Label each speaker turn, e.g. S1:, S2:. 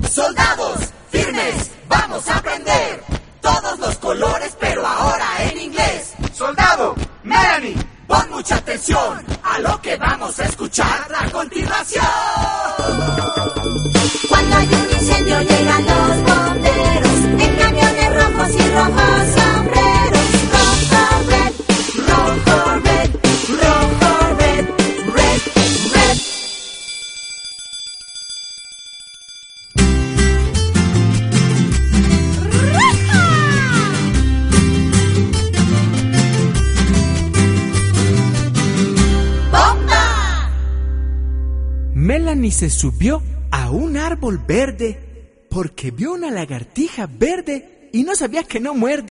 S1: Soldados, firmes, vamos a aprender todos los colores, pero ahora en inglés.
S2: Soldado, Melanie,
S1: pon mucha atención a lo que vamos a escuchar a continuación.
S3: Cuando hay un incendio llegan los bomberos en camiones rojos y rojos sombreros. Rojo, red, rojo, red, rojo, red, red, red. ¡Bomba!
S4: Melanie se subió a un árbol verde porque vio una lagartija verde y no sabía que no muerde.